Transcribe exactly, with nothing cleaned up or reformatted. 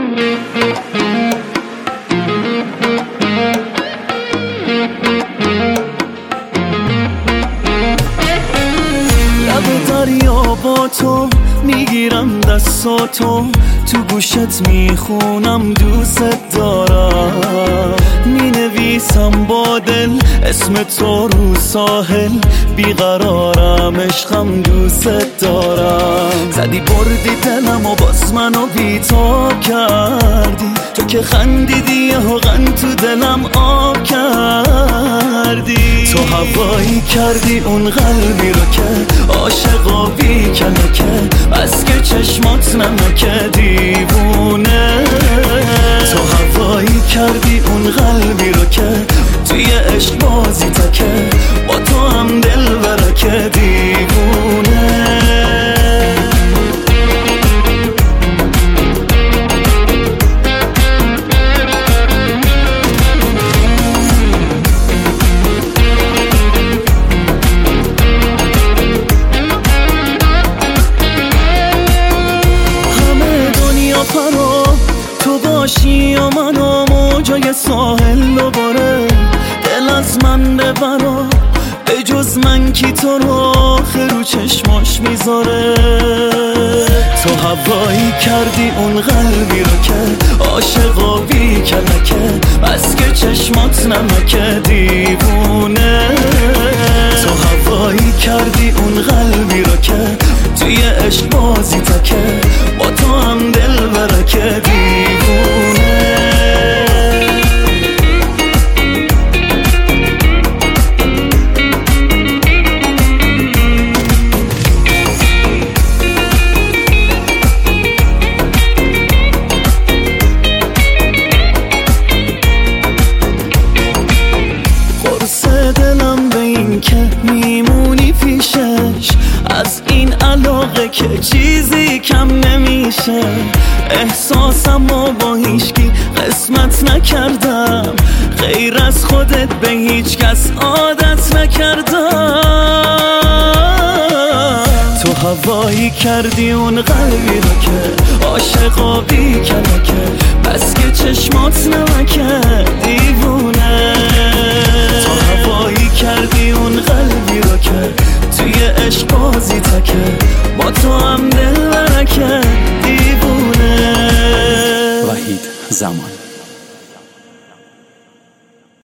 لب دریا با تو میگیرم دستاتو، تو گوشت میخونم دوست دارم، مینویسم با دل اسم تو رو ساحل، بیقرارم عشقم دوست دارم. زدی بردی دلم و باز منو بیتاب کردی، تو که خندیدی و غن تو دلم آب کردی. تو هوایی کردی اون قلبی رو که عاشقابی کلکه، بس که چشمات نمکه دیوونه. تو هوایی کردی اون قلبی رو که توی عشق بازی تکه، با تو هم دل برکه دیوونه. تو باشی یا منو موجای ساحل رو باره، دل از من ببرا، به جز من کی تو رو آخه رو چشماش میذاره. تو هوایی کردی اون قلبی رو که عاشقابی کلکه، بس که چشمات نمکه دیوونه. تو هوایی کردی اون قلبی رو که توی عشق بازی تکه، با تو هم دل برکه دیوونه. قرص دلم به این که میمونی پیشش، از این علاقه که چیزی کم نمیشه. احساسم و با هیچکی قسمت نکردم، غیر از خودت به هیچ کس عادت نکردم. تو هوایی کردی اون قلبی رو که عاشقابی کلکه، بس که چشمات نمکه دیوونه. تو هوایی